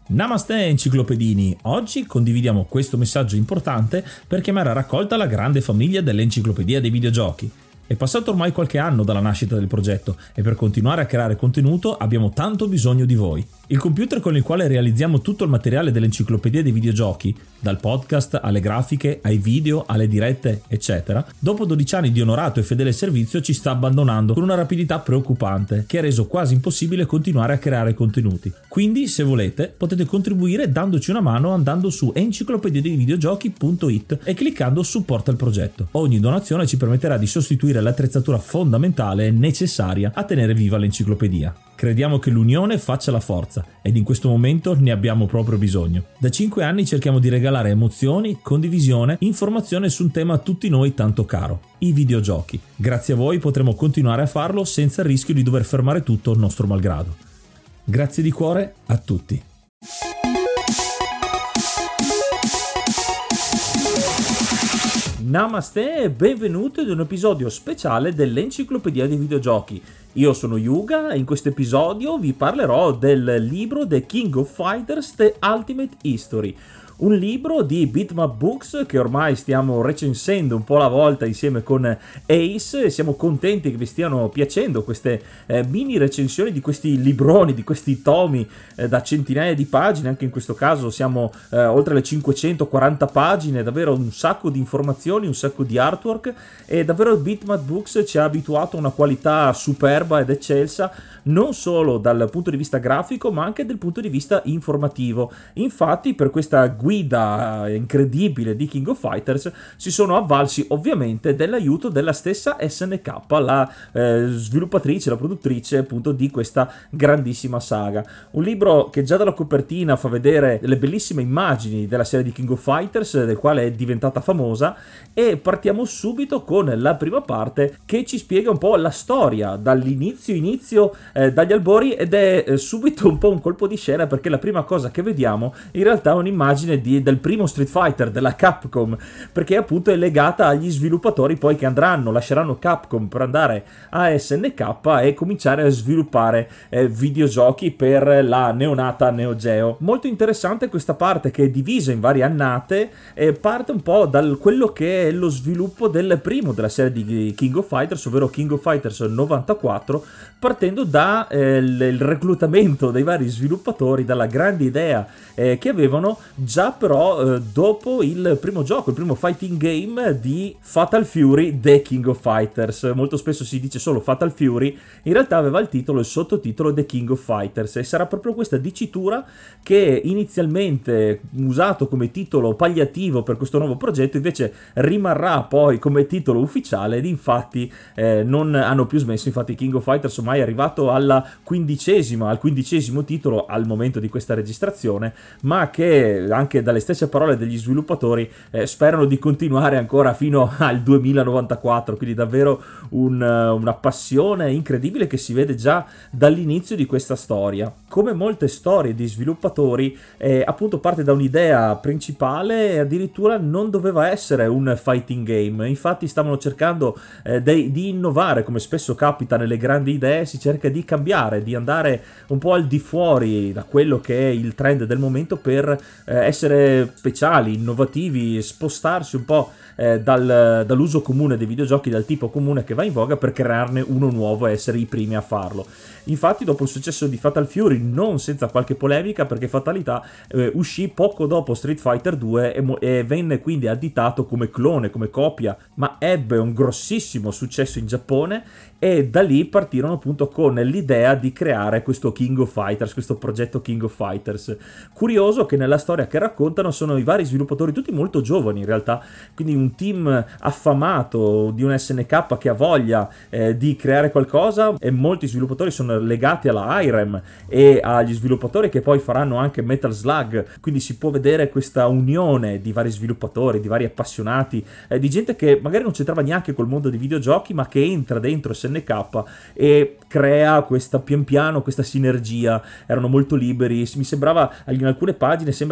Namaste enciclopedini, oggi condividiamo questo messaggio importante per chiamare a raccolta la grande famiglia dell'enciclopedia dei videogiochi. È passato ormai qualche anno dalla nascita del progetto e per continuare a creare contenuto abbiamo tanto bisogno di voi. Il computer con il quale realizziamo tutto il materiale dell'enciclopedia dei videogiochi, dal podcast alle grafiche, ai video, alle dirette, eccetera, dopo 12 anni di onorato e fedele servizio ci sta abbandonando con una rapidità preoccupante che ha reso quasi impossibile continuare a creare contenuti. Quindi, se volete, potete contribuire dandoci una mano andando su enciclopediadeivideogiochi.it e cliccando supporta il progetto. Ogni donazione ci permetterà di sostituire l'attrezzatura fondamentale e necessaria a tenere viva l'enciclopedia. Crediamo che l'unione faccia la forza ed in questo momento ne abbiamo proprio bisogno. Da 5 anni cerchiamo di regalare emozioni, condivisione, informazione su un tema a tutti noi tanto caro, i videogiochi. Grazie a voi potremo continuare a farlo senza il rischio di dover fermare tutto nostro malgrado. Grazie di cuore a tutti. Namaste e benvenuti ad un episodio speciale dell'Enciclopedia dei Videogiochi. Io sono Yuga e in questo episodio vi parlerò del libro The King of Fighters The Ultimate History, un libro di Bitmap Books che ormai stiamo recensendo un po' alla volta insieme con Ace e siamo contenti che vi stiano piacendo queste mini recensioni di questi libroni, di questi tomi da centinaia di pagine. Anche in questo caso siamo oltre le 540 pagine, davvero un sacco di informazioni, un sacco di artwork e davvero Bitmap Books ci ha abituato a una qualità superba ed eccelsa non solo dal punto di vista grafico ma anche dal punto di vista informativo. Infatti per questa guida incredibile di King of Fighters si sono avvalsi ovviamente dell'aiuto della stessa SNK, la sviluppatrice, la produttrice appunto di questa grandissima saga. Un libro che già dalla copertina fa vedere le bellissime immagini della serie di King of Fighters, del quale è diventata famosa, e partiamo subito con la prima parte che ci spiega un po' la storia dall'inizio dagli albori, ed è subito un po' un colpo di scena perché la prima cosa che vediamo in realtà è un'immagine del primo Street Fighter della Capcom, perché appunto è legata agli sviluppatori poi che lasceranno Capcom per andare a SNK e cominciare a sviluppare videogiochi per la neonata Neo Geo. Molto interessante questa parte che è divisa in varie annate e parte un po' da quello che è lo sviluppo del primo della serie di King of Fighters, ovvero King of Fighters 94, partendo da il reclutamento dei vari sviluppatori, dalla grande idea che avevano già però dopo il primo gioco, il primo fighting game di Fatal Fury The King of Fighters. Molto spesso si dice solo Fatal Fury, in realtà aveva il sottotitolo The King of Fighters, e sarà proprio questa dicitura che inizialmente usato come titolo palliativo per questo nuovo progetto invece rimarrà poi come titolo ufficiale, ed infatti non hanno più smesso. Infatti King of Fighters ormai è arrivato al 15° titolo al momento di questa registrazione, ma che anche dalle stesse parole degli sviluppatori sperano di continuare ancora fino al 2094, quindi davvero una passione incredibile che si vede già dall'inizio di questa storia. Come molte storie di sviluppatori appunto parte da un'idea principale e addirittura non doveva essere un fighting game. Infatti stavano cercando di innovare, come spesso capita nelle grandi idee, si cerca di cambiare, di andare un po' al di fuori da quello che è il trend del momento per essere speciali, innovativi, spostarsi un po' dall'uso comune dei videogiochi, dal tipo comune che va in voga, per crearne uno nuovo e essere i primi a farlo. Infatti dopo il successo di Fatal Fury, non senza qualche polemica, perché Fatalità uscì poco dopo Street Fighter 2 e venne quindi additato come clone, come copia, ma ebbe un grossissimo successo in Giappone, e da lì partirono appunto con l'idea di creare questo King of Fighters, questo progetto King of Fighters. Curioso che nella storia che raccontano sono i vari sviluppatori, tutti molto giovani in realtà, quindi un team affamato di un SNK che ha voglia di creare qualcosa, e molti sviluppatori sono legati alla IREM e agli sviluppatori che poi faranno anche Metal Slug, quindi si può vedere questa unione di vari sviluppatori, di vari appassionati, di gente che magari non c'entrava neanche col mondo dei videogiochi ma che entra dentro SNK e crea pian piano questa sinergia. Erano molto liberi, mi sembrava in alcune pagine sembra che siano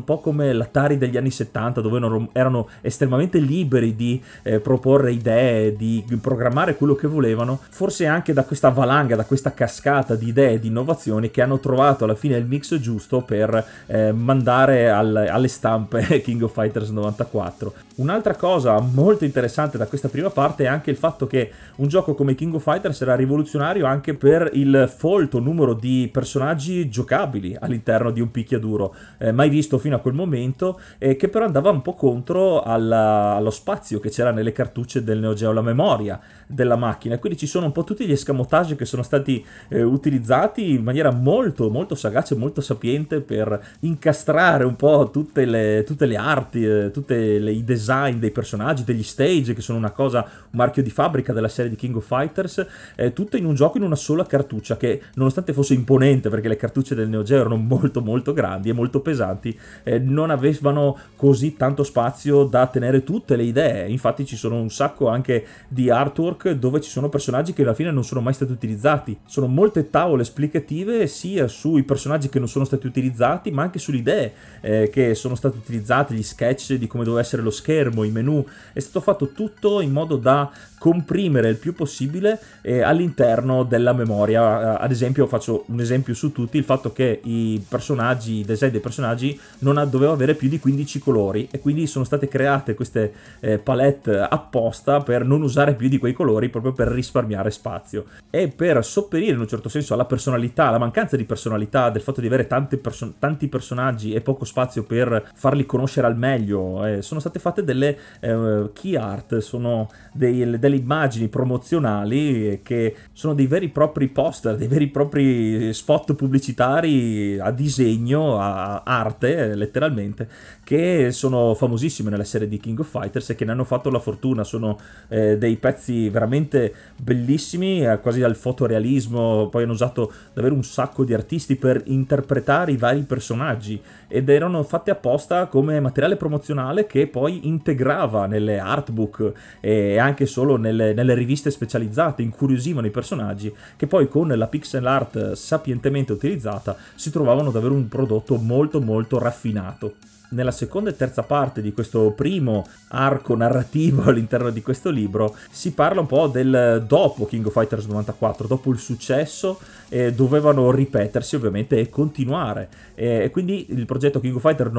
po' come l'Atari degli anni 70, dove erano estremamente liberi di proporre idee, di programmare quello che volevano, forse anche da questa valanga, da questa cascata di idee e di innovazioni che hanno trovato alla fine il mix giusto per mandare alle stampe King of Fighters 94. Un'altra cosa molto interessante da questa prima parte è anche il fatto che un gioco come King of Fighters era rivoluzionario anche per il folto numero di personaggi giocabili all'interno di un picchiaduro, mai visto fino a quel momento, che però andava un po' contro allo spazio che c'era nelle cartucce del Neo Geo, la memoria della macchina. Quindi ci sono un po' tutti gli escamotage che sono stati utilizzati in maniera molto molto sagace, molto sapiente, per incastrare un po' tutte le arti, tutti i design dei personaggi, degli stage, che sono un marchio di fabbrica della serie di King of Fighters, tutto in un gioco, in una sola cartuccia, che nonostante fosse imponente, perché le cartucce del Neo Geo erano molto molto grandi e molto pesanti, non avevano così tanto spazio da tenere tutte le idee. Infatti ci sono un sacco anche di artwork dove ci sono personaggi che alla fine non sono mai stati utilizzati. Sono molte tavole esplicative sia sui personaggi che non sono stati utilizzati, ma anche sulle idee che sono state utilizzate, gli sketch di come doveva essere lo schermo, i menu. È stato fatto tutto in modo da comprimere il più possibile all'interno della memoria. Ad esempio, faccio un esempio su tutti: il fatto che i design dei personaggi non doveva avere più di 15 colori, e quindi sono state create queste palette apposta per non usare più di quei colori, proprio per risparmiare spazio e per sopperire in un certo senso alla personalità, alla mancanza di personalità del fatto di avere tanti personaggi e poco spazio per farli conoscere al meglio. Sono state fatte delle key art, sono delle immagini promozionali che sono dei veri e propri poster, dei veri e propri spot pubblicitari a disegno, a arte letteralmente, che sono famosissime nella serie di King of Fighters e che ne hanno fatto la fortuna. Sono dei pezzi veramente bellissimi, quasi al fotorealismo. Poi hanno usato davvero un sacco di artisti per interpretare i vari personaggi, ed erano fatte apposta come materiale promozionale che poi integrava nelle artbook e anche solo nelle riviste specializzate, incuriosivano i personaggi, che poi con la pixel art sapientemente utilizzata si trovavano davvero un prodotto molto molto raffinato. Nella seconda e terza parte di questo primo arco narrativo all'interno di questo libro si parla un po' del dopo King of Fighters 94, dopo il successo, dovevano ripetersi ovviamente e continuare, e quindi il progetto King of Fighters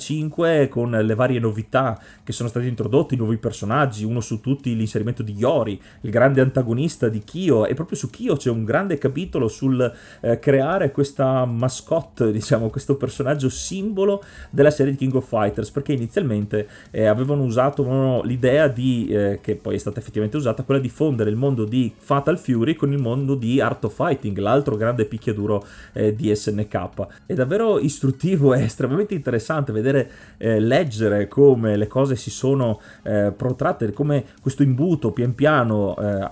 95, con le varie novità che sono state introdotte, i nuovi personaggi, uno su tutti l'inserimento di Yori, il grande antagonista di Kyo, e proprio su Kyo c'è un grande capitolo sul creare questa mascotte, diciamo, questo personaggio simbolo della serie di King of Fighters, perché inizialmente avevano usato l'idea che poi è stata effettivamente usata, quella di fondere il mondo di Fatal Fury con il mondo di Art of Fighting, l'altro grande picchiaduro di SNK. È davvero istruttivo e estremamente interessante vedere, leggere come le cose si sono protratte, come questo imbuto pian piano,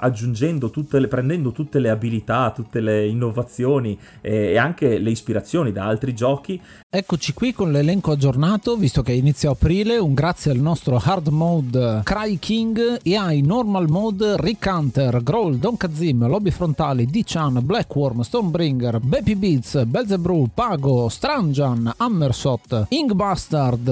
prendendo tutte le abilità, tutte le innovazioni e anche le ispirazioni da altri giochi. Eccoci qui con l'elenco aggiornato, visto che inizia aprile. Un grazie al nostro hard mode Cry King e ai normal mode Rick Hunter, Growl, Don Kazim, Lobby Frontali, D-Chan, Blackworm, Stonebringer, Baby Beats, Belzebrew, Pago, Stranjan, Hammersot, Ingbastard,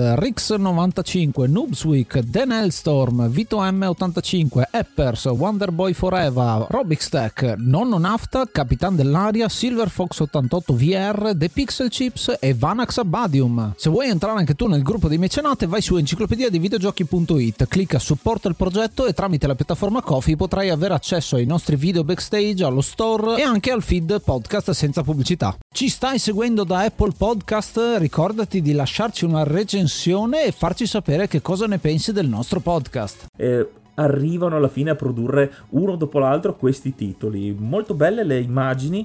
Rix95, Noobsweek, Dan Hellstorm, Vito M85, Eppers, Wonderboy Forever, Robixtech, Nonno Nafta, Capitan dell'Aria, Silver Fox 88 VR, The Pixel Chips e Vanax Abadium. Se vuoi entrare anche tu nel gruppo dei mecenate, vai su enciclopediadivideogiochi.it, clicca supporta il progetto e tramite la piattaforma Ko-fi potrai avere accesso ai nostri video backstage, allo store e anche al feed podcast senza pubblicità. Ci stai seguendo da Apple Podcast? Ricordati di lasciarci una recensione e farci sapere che cosa ne pensi del nostro podcast. Arrivano alla fine a produrre uno dopo l'altro questi titoli. Molto belle le immagini,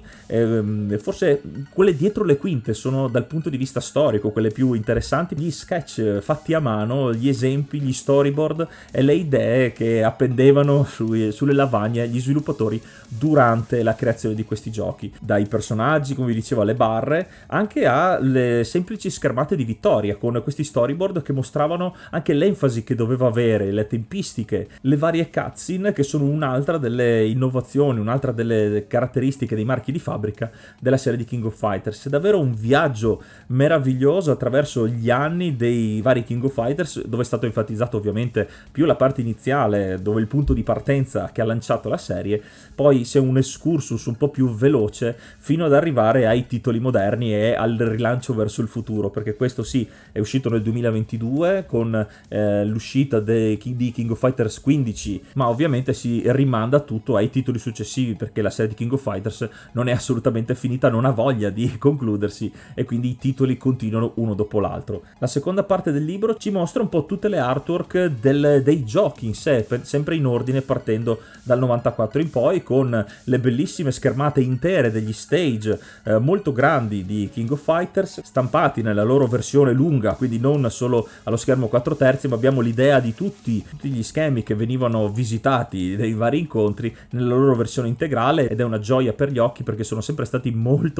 forse quelle dietro le quinte sono dal punto di vista storico quelle più interessanti, gli sketch fatti a mano, gli esempi, gli storyboard e le idee che appendevano sulle lavagne gli sviluppatori durante la creazione di questi giochi, dai personaggi, come vi dicevo, alle barre, anche alle semplici schermate di vittoria, con questi storyboard che mostravano anche l'enfasi che doveva avere, le tempistiche le varie cutscene, che sono un'altra delle innovazioni, un'altra delle caratteristiche dei marchi di fabbrica della serie di King of Fighters. È davvero un viaggio meraviglioso attraverso gli anni dei vari King of Fighters, dove è stato enfatizzato ovviamente più la parte iniziale, dove il punto di partenza che ha lanciato la serie, poi c'è un excursus un po' più veloce fino ad arrivare ai titoli moderni e al rilancio verso il futuro, perché questo sì è uscito nel 2022 con l'uscita di King of Fighters 15, ma ovviamente si rimanda tutto ai titoli successivi, perché la serie di King of Fighters non è assolutamente finita, non ha voglia di concludersi, e quindi i titoli continuano uno dopo l'altro. La seconda parte del libro ci mostra un po' tutte le artwork dei giochi in sé, sempre in ordine, partendo dal 94 in poi, con le bellissime schermate intere degli stage molto grandi di King of Fighters, stampati nella loro versione lunga, quindi non solo allo schermo 4/3, ma abbiamo l'idea di tutti gli schemi che venivano visitati dei vari incontri nella loro versione integrale, ed è una gioia per gli occhi perché sono sempre stati molto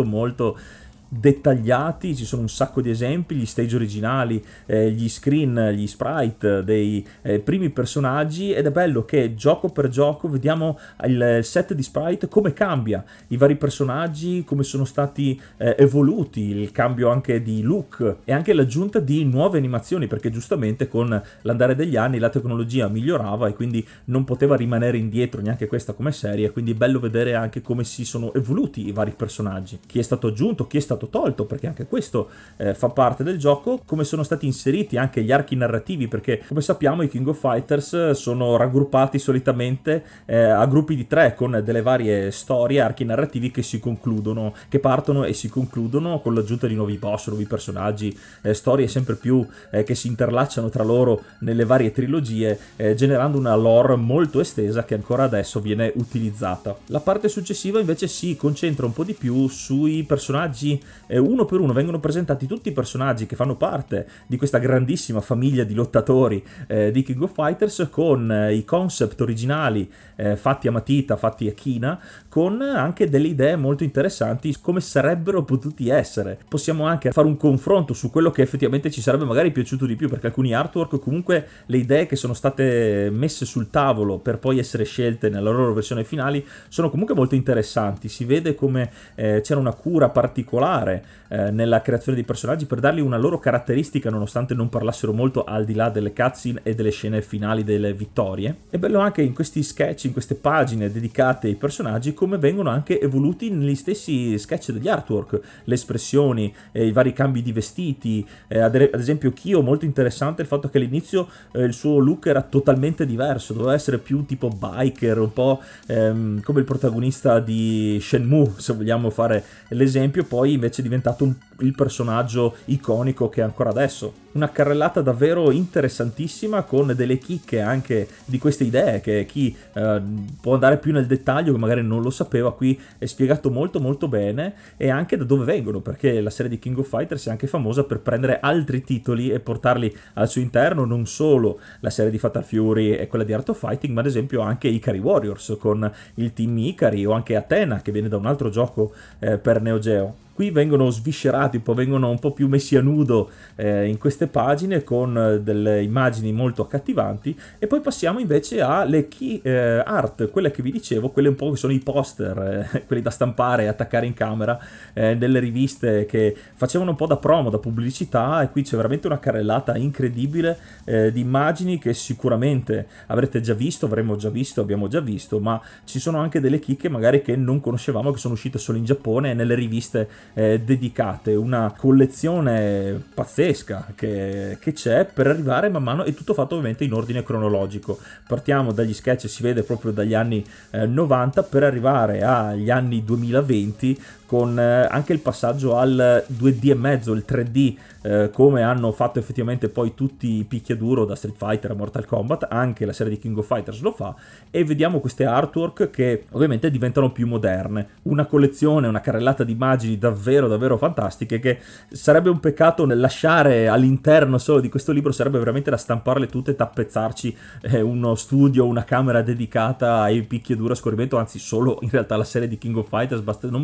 dettagliati. Ci sono un sacco di esempi, gli stage originali, gli screen, gli sprite dei primi personaggi, ed è bello che gioco per gioco vediamo il set di sprite come cambia, i vari personaggi come sono stati evoluti, il cambio anche di look e anche l'aggiunta di nuove animazioni, perché giustamente con l'andare degli anni la tecnologia migliorava e quindi non poteva rimanere indietro neanche questa come serie, quindi è bello vedere anche come si sono evoluti i vari personaggi, chi è stato aggiunto, chi è stato tolto, perché anche questo fa parte del gioco, come sono stati inseriti anche gli archi narrativi, perché come sappiamo i King of Fighters sono raggruppati solitamente a gruppi di 3, con delle varie storie, archi narrativi che si concludono, che partono e si concludono con l'aggiunta di nuovi boss, nuovi personaggi, storie sempre più che si interlacciano tra loro nelle varie trilogie, generando una lore molto estesa che ancora adesso viene utilizzata. La parte successiva invece si concentra un po' di più sui personaggi, uno per uno vengono presentati tutti i personaggi che fanno parte di questa grandissima famiglia di lottatori di King of Fighters, con i concept originali fatti a matita, fatti a china, con anche delle idee molto interessanti come sarebbero potuti essere. Possiamo anche fare un confronto su quello che effettivamente ci sarebbe magari piaciuto di più, perché alcuni artwork, comunque le idee che sono state messe sul tavolo per poi essere scelte nella loro versione finali, sono comunque molto interessanti. Si vede come c'era una cura particolare nella creazione dei personaggi per dargli una loro caratteristica, nonostante non parlassero molto al di là delle cutscene e delle scene finali delle vittorie. È bello anche in questi sketch, in queste pagine dedicate ai personaggi, come vengono anche evoluti negli stessi sketch degli artwork, le espressioni, i vari cambi di vestiti, ad esempio Kyo, molto interessante il fatto che all'inizio il suo look era totalmente diverso, doveva essere più tipo biker, un po' come il protagonista di Shenmue, se vogliamo fare l'esempio, poi invece è diventato il personaggio iconico che è ancora adesso. Una carrellata davvero interessantissima, con delle chicche anche di queste idee che chi può andare più nel dettaglio, che magari non lo sapeva, qui è spiegato molto bene, e anche da dove vengono, perché la serie di King of Fighters è anche famosa per prendere altri titoli e portarli al suo interno, non solo la serie di Fatal Fury e quella di Art of Fighting, ma ad esempio anche Ikari Warriors con il team Ikari, o anche Athena che viene da un altro gioco per Neo Geo. Qui vengono sviscerati, vengono un po' più messi a nudo in queste pagine, con delle immagini molto accattivanti, e poi passiamo invece alle key art, quelle che vi dicevo, quelle un po' che sono i poster, quelli da stampare e attaccare in camera, delle riviste che facevano un po' da promo, da pubblicità, e qui c'è veramente una carrellata incredibile di immagini che sicuramente avrete già visto, avremo già visto, abbiamo già visto, ma ci sono anche delle chicche magari che non conoscevamo, che sono uscite solo in Giappone e nelle riviste dedicate. Una collezione pazzesca che c'è per arrivare man mano, è tutto fatto ovviamente in ordine cronologico. Partiamo dagli sketch, si vede proprio dagli anni 90 per arrivare agli anni 2020, con anche il passaggio al 2D e mezzo, il 3D, come hanno fatto effettivamente poi tutti i picchiaduro, da Street Fighter a Mortal Kombat, anche la serie di King of Fighters lo fa, e vediamo queste artwork che ovviamente diventano più moderne. Una collezione, una carrellata di immagini davvero fantastiche, che sarebbe un peccato lasciare all'interno solo di questo libro, sarebbe veramente da stamparle tutte e tappezzarci uno studio, una camera dedicata ai picchiaduro a scorrimento, anzi solo in realtà la serie di King of Fighters non basterebbe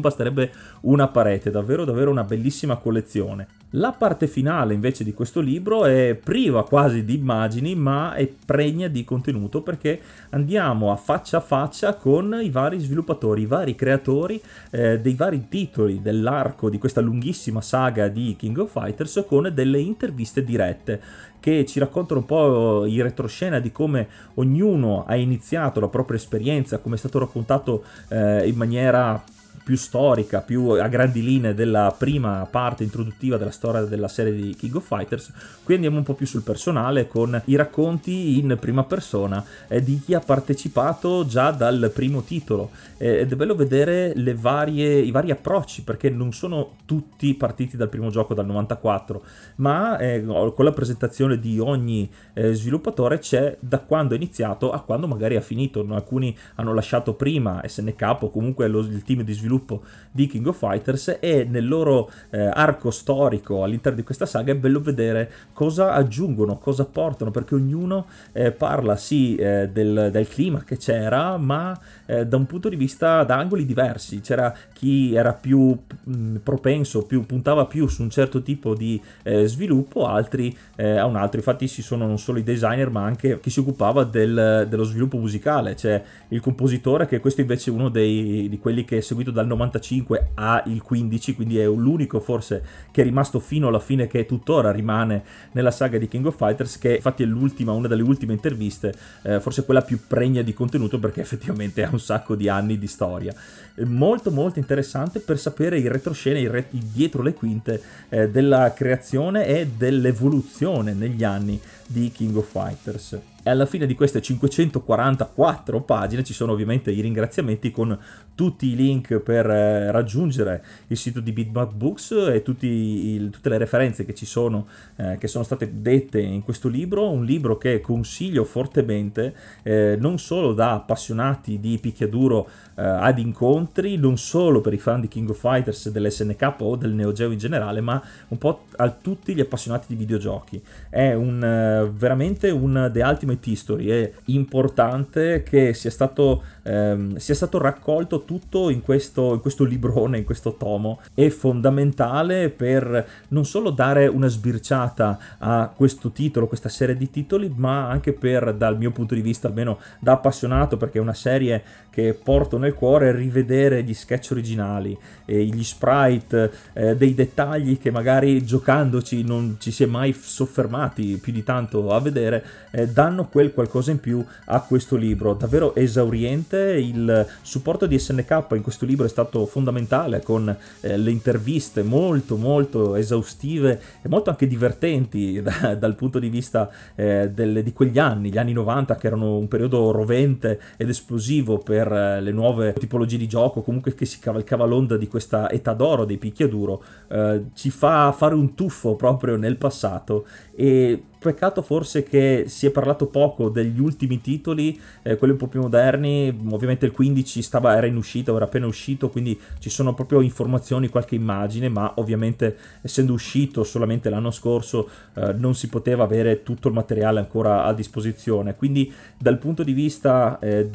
una parete, davvero una bellissima collezione. La parte finale invece di questo libro è priva quasi di immagini, ma è pregna di contenuto, perché andiamo a faccia con i vari sviluppatori, i vari creatori dei vari titoli dell'arco di questa lunghissima saga di King of Fighters, con delle interviste dirette che ci raccontano un po' in retroscena di come ognuno ha iniziato la propria esperienza, come è stato raccontato in maniera più storica, più a grandi linee della prima parte introduttiva della storia della serie di King of Fighters. Qui andiamo un po' più sul personale, con i racconti in prima persona di chi ha partecipato già dal primo titolo, ed è bello vedere i vari approcci, perché non sono tutti partiti dal primo gioco dal 94, ma con la presentazione di ogni sviluppatore c'è da quando è iniziato a quando magari ha finito. Alcuni hanno lasciato prima SNK o comunque il team di sviluppo di King of Fighters, e nel loro arco storico all'interno di questa saga è bello vedere cosa aggiungono, cosa portano, perché ognuno parla sì del clima che c'era, ma da un punto di vista, da angoli diversi. C'era chi era più propenso, puntava più su un certo tipo di sviluppo, altri a un altro. Infatti ci sono non solo i designer, ma anche chi si occupava dello sviluppo musicale. C'è il compositore, che questo invece è uno di quelli che è seguito dal 95 al 15, quindi è l'unico forse che è rimasto fino alla fine, che tuttora rimane nella saga di King of Fighters, che infatti è una delle ultime interviste, forse quella più pregna di contenuto, perché effettivamente ha un sacco di anni di storia. Molto interessante per sapere il retroscena, il dietro le quinte della creazione e dell'evoluzione negli anni di King of Fighters. E alla fine di queste 544 pagine ci sono ovviamente i ringraziamenti, con tutti i link per raggiungere il sito di Bitmap Books e tutte le referenze che sono state dette in questo libro. Un libro che consiglio fortemente, non solo da appassionati di picchiaduro ad incontri, non solo per i fan di King of Fighters, dell'SNK o del Neo Geo in generale, ma un po' a tutti gli appassionati di videogiochi. È veramente un The Ultimate History. È importante che sia stato raccolto tutto in questo librone, in questo tomo. È fondamentale per non solo dare una sbirciata a questo titolo, questa serie di titoli, ma anche per, dal mio punto di vista, almeno da appassionato, perché è una serie che porto nel cuore, rivedere gli sketch originali e gli sprite, dei dettagli che magari giocandoci non ci si è mai soffermati più di tanto a vedere, danno quel qualcosa in più a questo libro. Davvero esauriente. Il supporto di SNK in questo libro è stato fondamentale, con le interviste molto esaustive e molto anche divertenti dal punto di vista di quegli anni, gli anni 90, che erano un periodo rovente ed esplosivo per le nuove tipologie di gioco, comunque che si cavalcava l'onda di questa età d'oro dei picchiaduro. Ci fa fare un tuffo proprio nel passato, e peccato forse che si è parlato poco degli ultimi titoli, quelli un po' più moderni. Ovviamente il 15 era appena uscito, quindi ci sono proprio informazioni, qualche immagine, ma ovviamente essendo uscito solamente l'anno scorso non si poteva avere tutto il materiale ancora a disposizione. Quindi dal punto di vista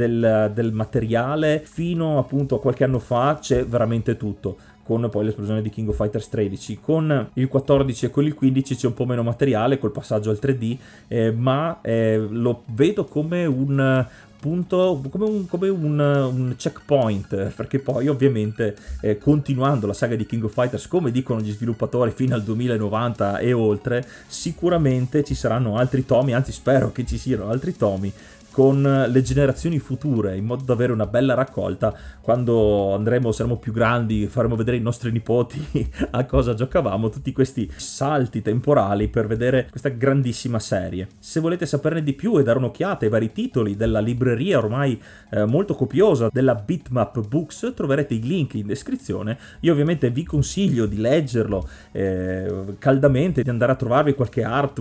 del materiale, fino appunto a qualche anno fa c'è veramente tutto, con poi l'esplosione di King of Fighters 13. Con il 14 e con il 15 c'è un po' meno materiale col passaggio al 3D, ma lo vedo come un punto, come un checkpoint, perché poi ovviamente continuando la saga di King of Fighters, come dicono gli sviluppatori, fino al 2090 e oltre, sicuramente ci saranno altri tomi, anzi spero che ci siano altri tomi con le generazioni future, in modo da avere una bella raccolta quando saremo più grandi, faremo vedere ai nostri nipoti a cosa giocavamo, tutti questi salti temporali per vedere questa grandissima serie. Se volete saperne di più e dare un'occhiata ai vari titoli della libreria ormai molto copiosa della Bitmap Books, troverete i link in descrizione. Io ovviamente vi consiglio di leggerlo caldamente, di andare a trovarvi qualche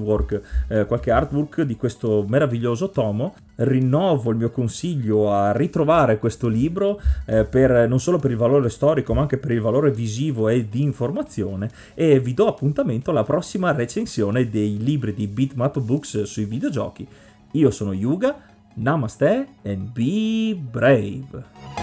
artwork di questo meraviglioso tomo. Rinnovo il mio consiglio a ritrovare questo libro, non solo per il valore storico, ma anche per il valore visivo e di informazione, e vi do appuntamento alla prossima recensione dei libri di Bitmap Books sui videogiochi. Io sono Yuga, namaste and be brave.